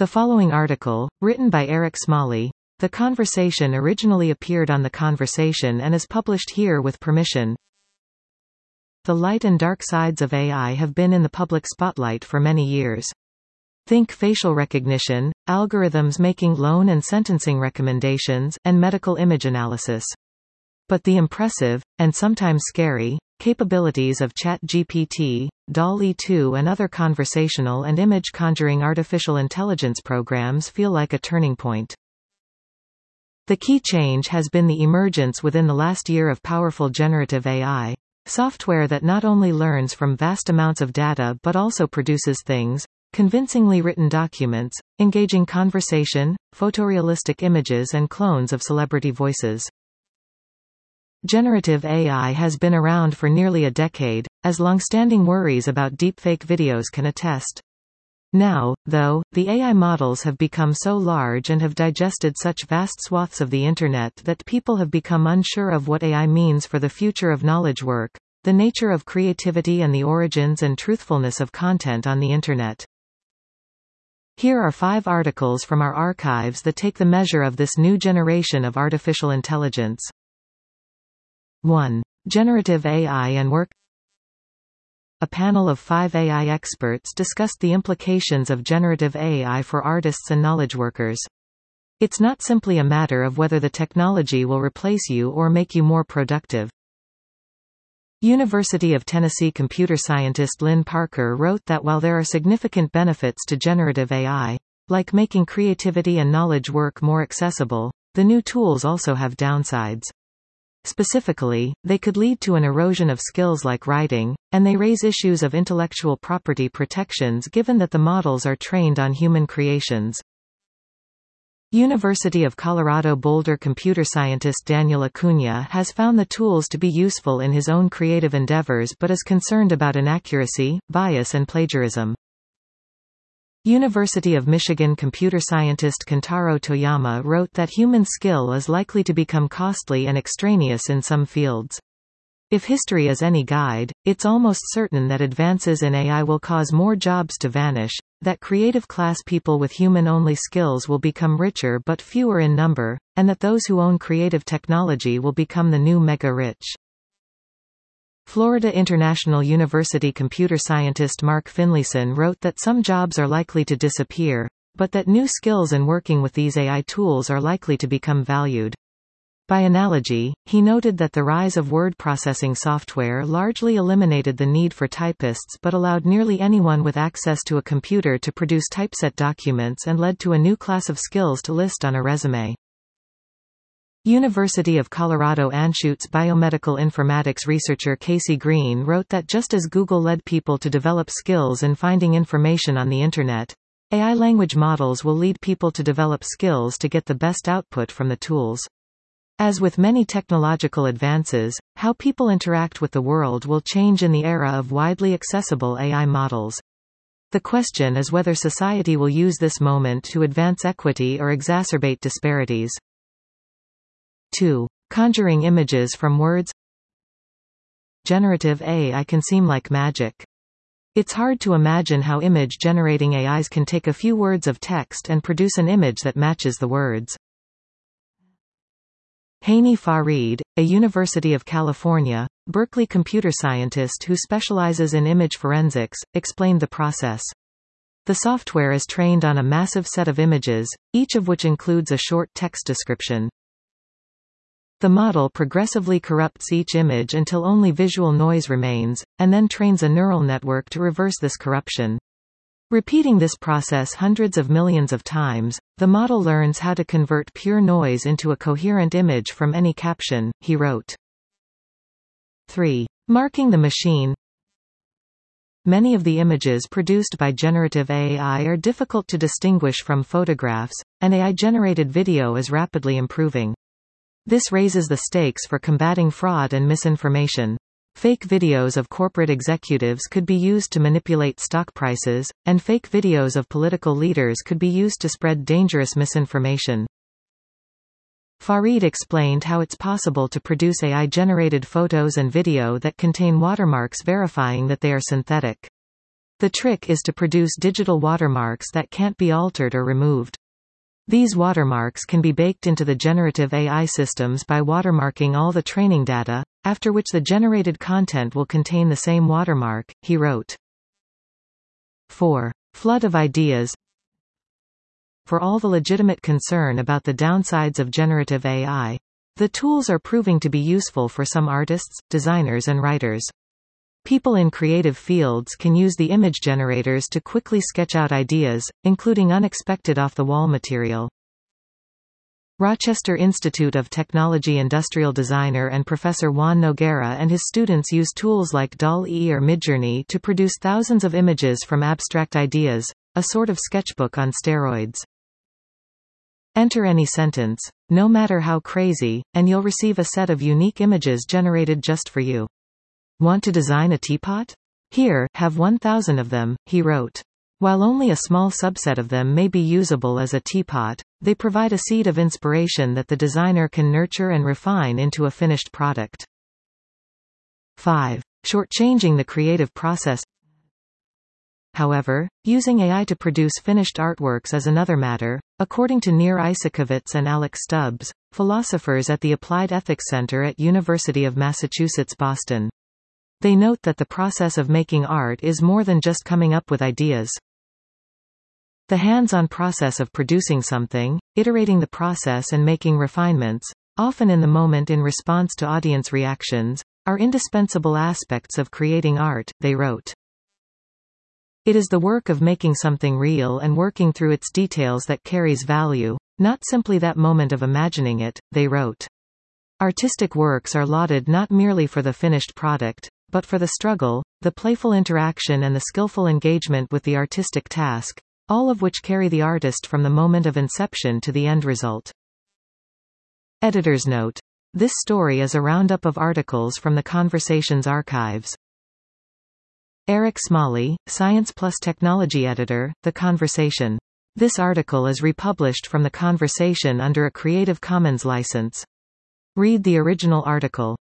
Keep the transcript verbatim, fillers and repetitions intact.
The following article, written by Eric Smalley, The Conversation originally appeared on The Conversation and is published here with permission. The light and dark sides of A I have been in the public spotlight for many years. Think facial recognition, algorithms making loan and sentencing recommendations, and medical image analysis. But the impressive, and sometimes scary, capabilities of ChatGPT, DALL-E two and other conversational and image-conjuring artificial intelligence programs feel like a turning point. The key change has been the emergence within the last year of powerful generative A I, software that not only learns from vast amounts of data but also produces things, convincingly written documents, engaging conversation, photorealistic images and clones of celebrity voices. Generative A I has been around for nearly a decade, as long-standing worries about deepfake videos can attest. Now, though, the A I models have become so large and have digested such vast swaths of the Internet that people have become unsure of what A I means for the future of knowledge work, the nature of creativity and the origins and truthfulness of content on the Internet. Here are five articles from our archives that take the measure of this new generation of artificial intelligence. one. Generative A I and work. A panel of five A I experts discussed the implications of generative A I for artists and knowledge workers. It's not simply a matter of whether the technology will replace you or make you more productive. University of Tennessee computer scientist Lynn Parker wrote that while there are significant benefits to generative A I, like making creativity and knowledge work more accessible, the new tools also have downsides. Specifically, they could lead to an erosion of skills like writing, and they raise issues of intellectual property protections given that the models are trained on human creations. University of Colorado Boulder computer scientist Daniel Acuna has found the tools to be useful in his own creative endeavors but is concerned about inaccuracy, bias and plagiarism. University of Michigan computer scientist Kentaro Toyama wrote that human skill is likely to become costly and extraneous in some fields. If history is any guide, it's almost certain that advances in A I will cause more jobs to vanish, that creative class people with human-only skills will become richer but fewer in number, and that those who own creative technology will become the new mega-rich. Florida International University computer scientist Mark Finlayson wrote that some jobs are likely to disappear, but that new skills in working with these A I tools are likely to become valued. By analogy, he noted that the rise of word processing software largely eliminated the need for typists but allowed nearly anyone with access to a computer to produce typeset documents and led to a new class of skills to list on a resume. University of Colorado Anschutz biomedical informatics researcher Casey Green wrote that just as Google led people to develop skills in finding information on the Internet, A I language models will lead people to develop skills to get the best output from the tools. As with many technological advances, how people interact with the world will change in the era of widely accessible A I models. The question is whether society will use this moment to advance equity or exacerbate disparities. two. Conjuring images from words. Generative A I can seem like magic. It's hard to imagine how image-generating A Is can take a few words of text and produce an image that matches the words. Hani Farid, a University of California, Berkeley computer scientist who specializes in image forensics, explained the process. The software is trained on a massive set of images, each of which includes a short text description. The model progressively corrupts each image until only visual noise remains, and then trains a neural network to reverse this corruption. Repeating this process hundreds of millions of times, the model learns how to convert pure noise into a coherent image from any caption, he wrote. three. Marking the machine. Many of the images produced by generative A I are difficult to distinguish from photographs, and A I-generated video is rapidly improving. This raises the stakes for combating fraud and misinformation. Fake videos of corporate executives could be used to manipulate stock prices, and fake videos of political leaders could be used to spread dangerous misinformation. Farid explained how it's possible to produce A I-generated photos and video that contain watermarks verifying that they are synthetic. The trick is to produce digital watermarks that can't be altered or removed. These watermarks can be baked into the generative A I systems by watermarking all the training data, after which the generated content will contain the same watermark, he wrote. four. Flood of ideas. For all the legitimate concern about the downsides of generative A I, the tools are proving to be useful for some artists, designers and writers. People in creative fields can use the image generators to quickly sketch out ideas, including unexpected off-the-wall material. Rochester Institute of Technology industrial designer and Professor Juan Noguera and his students use tools like D A L L-E or Midjourney to produce thousands of images from abstract ideas, a sort of sketchbook on steroids. Enter any sentence, no matter how crazy, and you'll receive a set of unique images generated just for you. Want to design a teapot? Here, have one thousand of them, he wrote. While only a small subset of them may be usable as a teapot, they provide a seed of inspiration that the designer can nurture and refine into a finished product. five. Shortchanging the creative process. However, using A I to produce finished artworks is another matter, according to Nir Isakovitz and Alex Stubbs, philosophers at the Applied Ethics Center at University of Massachusetts Boston. They note that the process of making art is more than just coming up with ideas. The hands-on process of producing something, iterating the process and making refinements, often in the moment in response to audience reactions, are indispensable aspects of creating art, they wrote. It is the work of making something real and working through its details that carries value, not simply that moment of imagining it, they wrote. Artistic works are lauded not merely for the finished product, but for the struggle, the playful interaction and the skillful engagement with the artistic task, all of which carry the artist from the moment of inception to the end result. Editor's note. This story is a roundup of articles from the Conversations archives. Eric Smalley, Science Plus Technology Editor, The Conversation. This article is republished from The Conversation under a Creative Commons license. Read the original article.